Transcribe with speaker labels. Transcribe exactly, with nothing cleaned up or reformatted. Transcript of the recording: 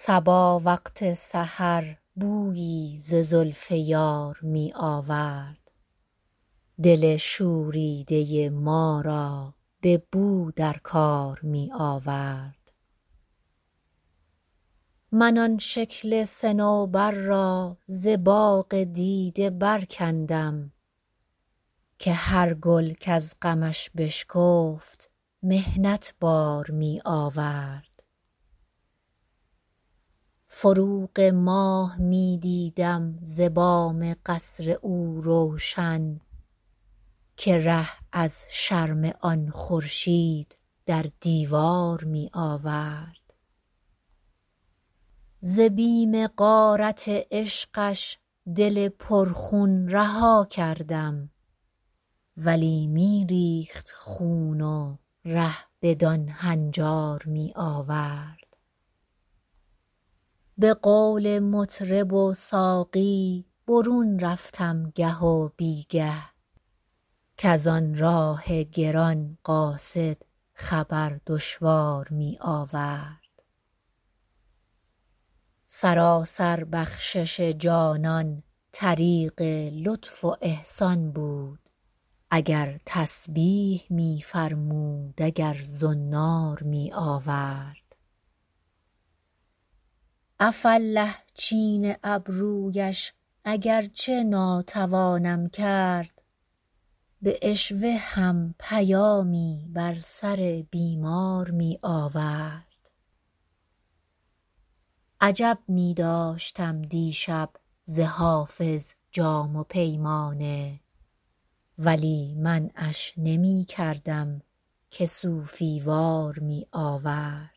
Speaker 1: صبا وقت سحر بویی ز زلف یار می آورد دل شوریده ما را به بو در کار می آورد. من آن شکل صنوبر را ز باغ دیده برکندم که هر گل کز غمش بشکفت محنت بار می آورد. فروغ ماه می دیدم ز بام قصر او روشن که ره از شرم آن خورشید در دیوار می آورد. ز بیم غارت عشقش دل پرخون رها کردم ولی می ریخت خون و ره بدان هنجار می آورد. به قول مطرب و ساقی برون رفتم گه و بیگه کز آن راه گران قاصد خبر دشوار می آورد. سراسر بخشش جانان طریق لطف و احسان بود اگر تسبیح می فرمود اگر زنار می آورد. عفاالله چین ابرویش اگر چه ناتوانم کرد به عشوه هم پیامی بر سر بیمار می آورد. عجب می داشتم دیشب ز حافظ جام و پیمانه ولی منعش نمی کردم که صوفی وار می آورد.